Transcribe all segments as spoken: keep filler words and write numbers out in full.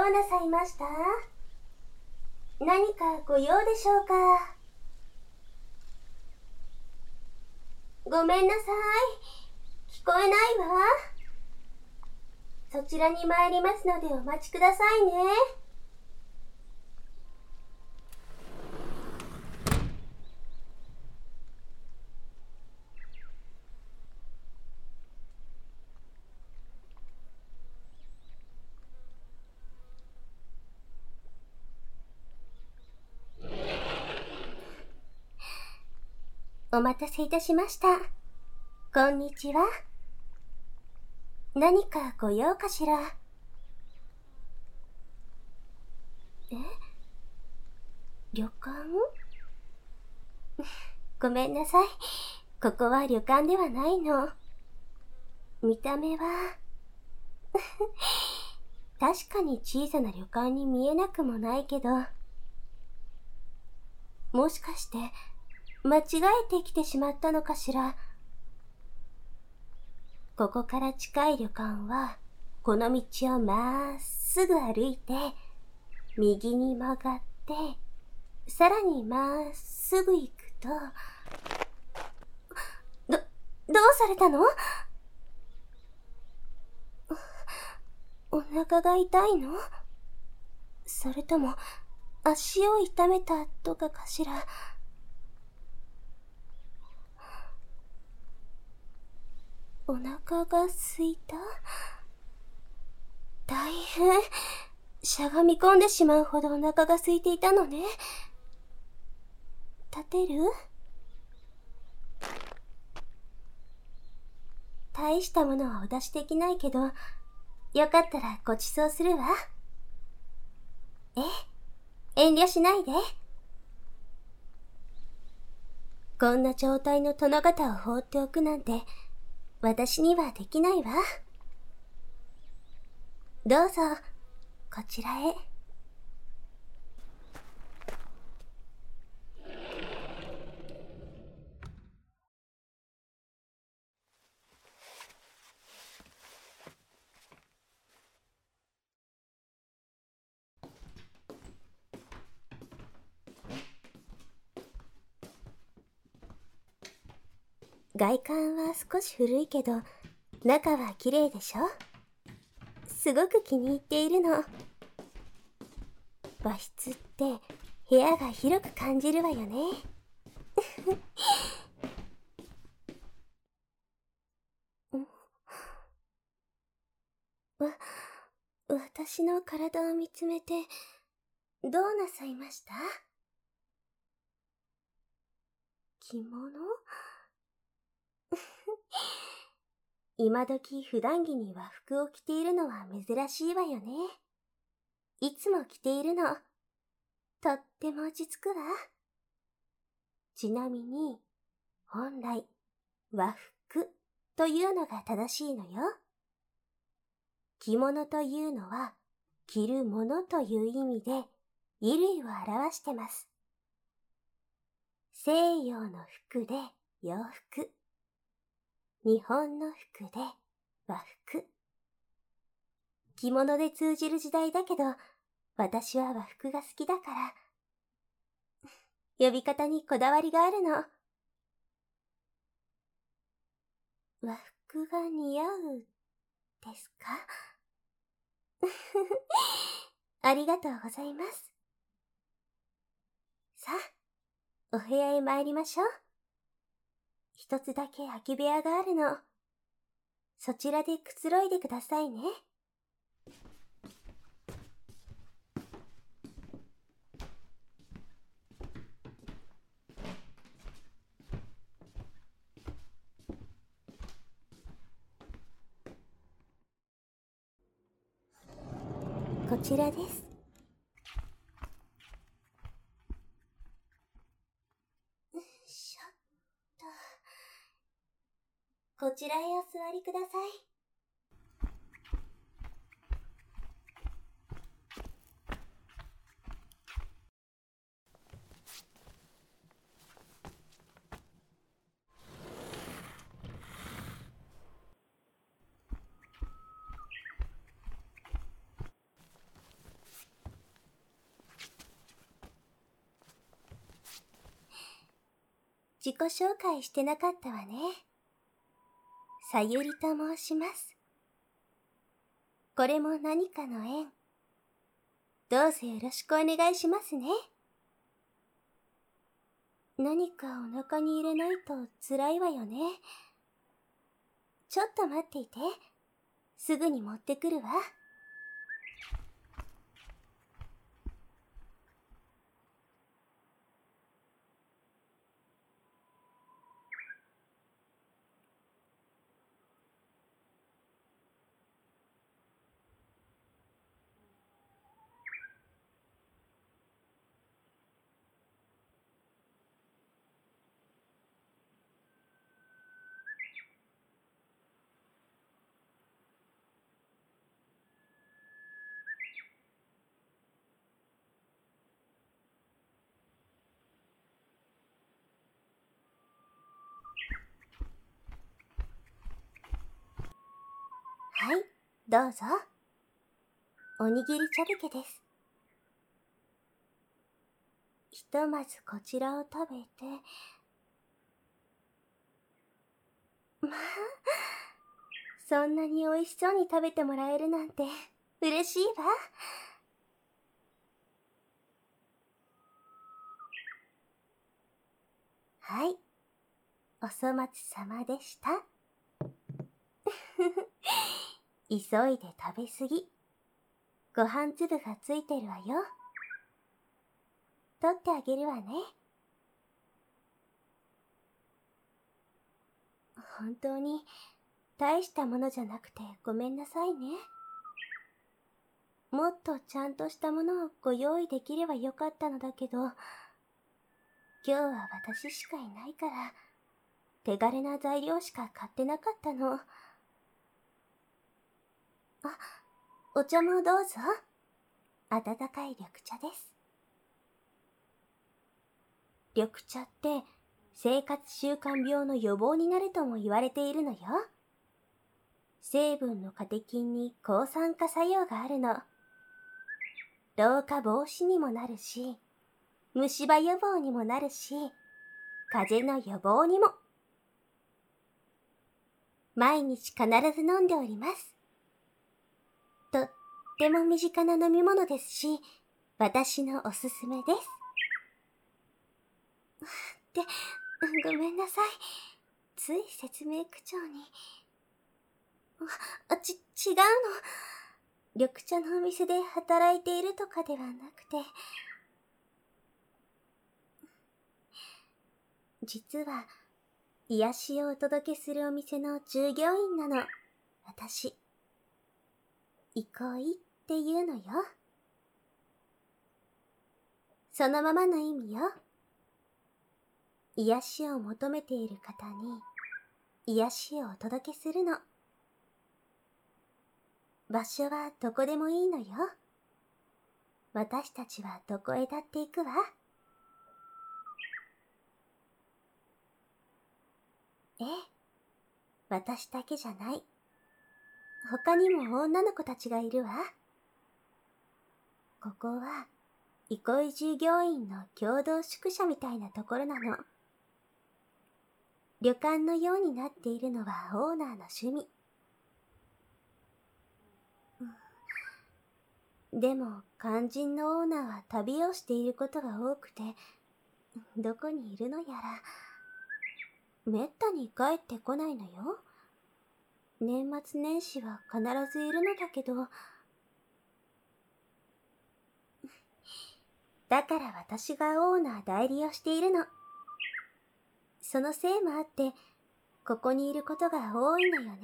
うなさいました？何かご用でしょうか？ごめんなさい。聞こえないわ。そちらに参りますのでお待ちくださいね。お待たせいたしました。こんにちは。何かご用かしら？え？旅館？ごめんなさい。ここは旅館ではないの。見た目は確かに小さな旅館に見えなくもないけど、もしかして間違えてきてしまったのかしら。ここから近い旅館はこの道をまっすぐ歩いて右に曲がってさらにまっすぐ行くと、ど、どうされたの？お腹が痛いの？それとも足を痛めたとかかしら。お腹が空いた？大変。しゃがみ込んでしまうほどお腹が空いていたのね。立てる？大したものはお出しできないけど、よかったらご馳走するわ。ええ、遠慮しないで。こんな状態の殿方を放っておくなんて、私にはできないわ。どうぞ、こちらへ。外観は少し古いけど、中は綺麗でしょ？すごく気に入っているの。和室って部屋が広く感じるわよね。わ、私の体を見つめてどうなさいました？着物？今時普段着に和服を着ているのは珍しいわよね。いつも着ているの。とっても落ち着くわ。ちなみに、本来、和服というのが正しいのよ。着物というのは、着るものという意味で、衣類を表してます。西洋の服で洋服。日本の服で和服。着物で通じる時代だけど、私は和服が好きだから、呼び方にこだわりがあるの。和服が似合うですか？ありがとうございます。さあ、お部屋へ参りましょう。一つだけ空き部屋があるの。そちらでくつろいでくださいね。こちらです。しょっと。こちらへお座りください。 自己紹介してなかったわね。さゆりと申します。これも何かの縁。どうぞよろしくお願いしますね。何かお腹に入れないと辛いわよね。ちょっと待っていて。すぐに持ってくるわ。はい、どうぞ。おにぎり茶漬けです。ひとまずこちらを食べて。まあ、そんなに美味しそうに食べてもらえるなんて嬉しいわ。はい、お粗末様でした。急いで食べすぎ。ご飯粒がついてるわよ。取ってあげるわね。本当に大したものじゃなくてごめんなさいね。もっとちゃんとしたものをご用意できればよかったのだけど、今日は私しかいないから手軽な材料しか買ってなかったの。あ、お茶もどうぞ。温かい緑茶です。緑茶って生活習慣病の予防になるとも言われているのよ。成分のカテキンに抗酸化作用があるの。老化防止にもなるし、虫歯予防にもなるし、風邪の予防にも。毎日必ず飲んでおります。とっても身近な飲み物ですし、私のおすすめです。って、ごめんなさい。つい説明口調に。あ、ち、違うの。緑茶のお店で働いているとかではなくて、実は、癒しをお届けするお店の従業員なの。私。憩いっていうのよ。そのままの意味よ。癒しを求めている方に、癒しをお届けするの。場所はどこでもいいのよ。私たちはどこへだって行くわ。ええ、私だけじゃない。他にも女の子たちがいるわ。ここは、憩い従業員の共同宿舎みたいなところなの。旅館のようになっているのはオーナーの趣味。でも肝心のオーナーは旅をしていることが多くて、どこにいるのやら。めったに帰ってこないのよ。年末年始は必ずいるのだけど。だから私がオーナー代理をしているの。そのせいもあって、ここにいることが多いのよね。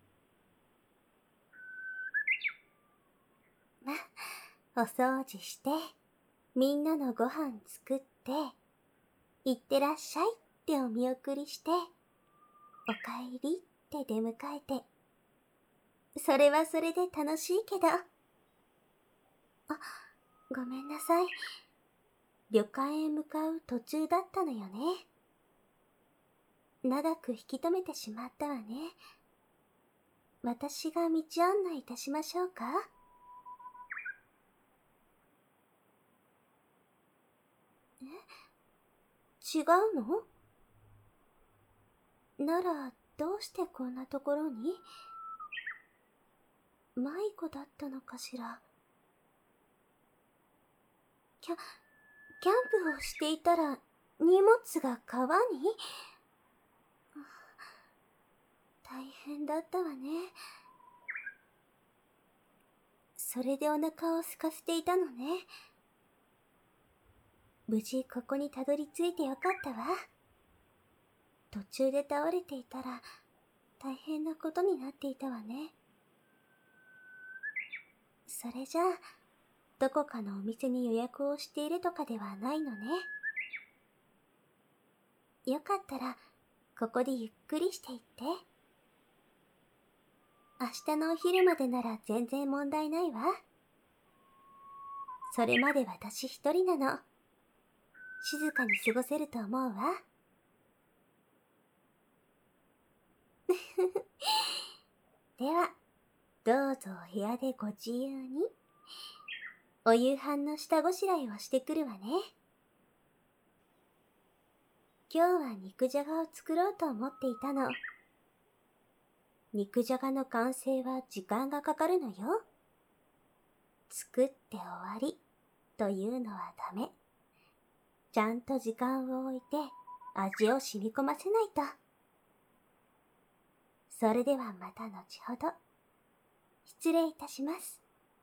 ま、お掃除して、みんなのご飯作って、いってらっしゃいってお見送りして、おかえりって出迎えて。それはそれで楽しいけど。あ、ごめんなさい。旅館へ向かう途中だったのよね。長く引き止めてしまったわね。私が道案内いたしましょうか？え？違うの？ なら、どうしてこんなところに？迷子だったのかしら。キャ、キャンプをしていたら、荷物が川に？大変だったわね。それでお腹を空かせていたのね。無事ここにたどり着いてよかったわ。途中で倒れていたら大変なことになっていたわね。それじゃあ、どこかのお店に予約をしているとかではないのね。よかったら、ここでゆっくりしていって。明日のお昼までなら全然問題ないわ。それまで私一人なの。静かに過ごせると思うわ。では、どうぞお部屋でご自由に。お夕飯の下ごしらえをしてくるわね。今日は肉じゃがを作ろうと思っていたの。肉じゃがの完成は時間がかかるのよ。作って終わりというのはダメ。ちゃんと時間を置いて味を染み込ませないと。それではまた後ほど。失礼いたします。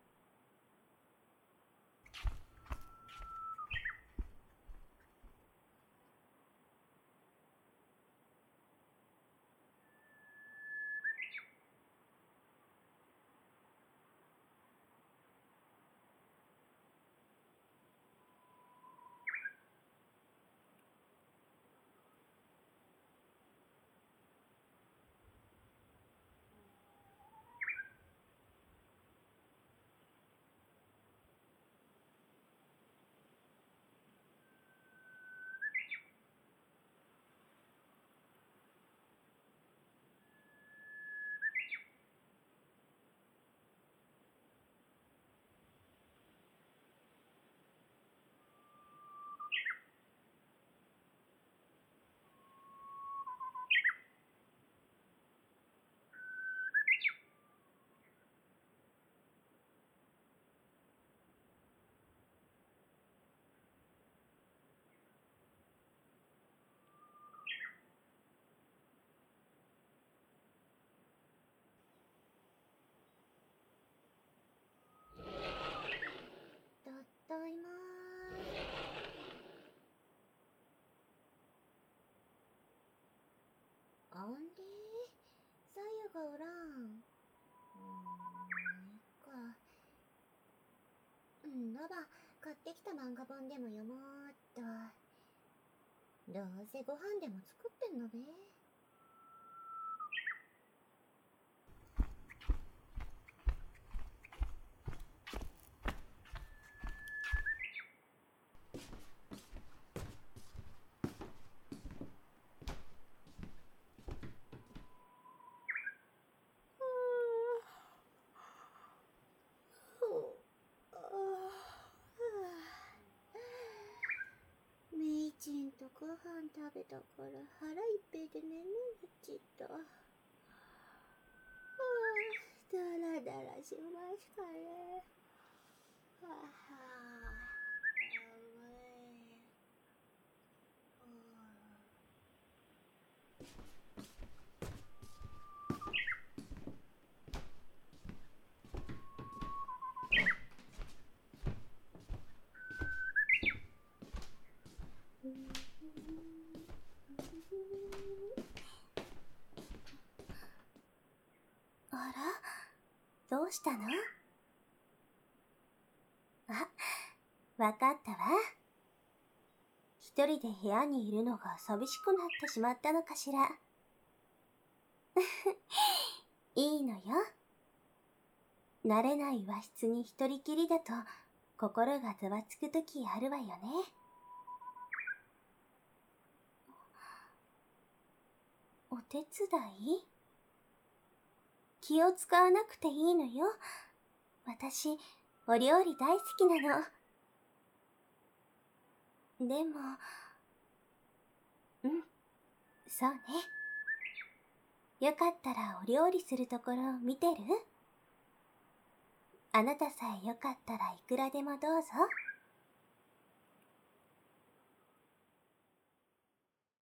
ただいまー。あんでさゆがおらん。うーん、いっか。んなら、買ってきた漫画本でも読もうっと。どうせご飯でも作ってんのべ。めいちんとご飯食べたから腹いっぺいで眠いちった。はあ、だらだらしましたね。はあ、あら、どうしたの？あ、わかったわ。一人で部屋にいるのが寂しくなってしまったのかしら。いいのよ。慣れない和室に一人きりだと心がざわつくときあるわよね。お手伝い？気を使わなくていいのよ。私、お料理大好きなの。でも、うん、そうね。 よかったらお料理するところ見てる？あなたさえよかったらいくらでもどうぞ。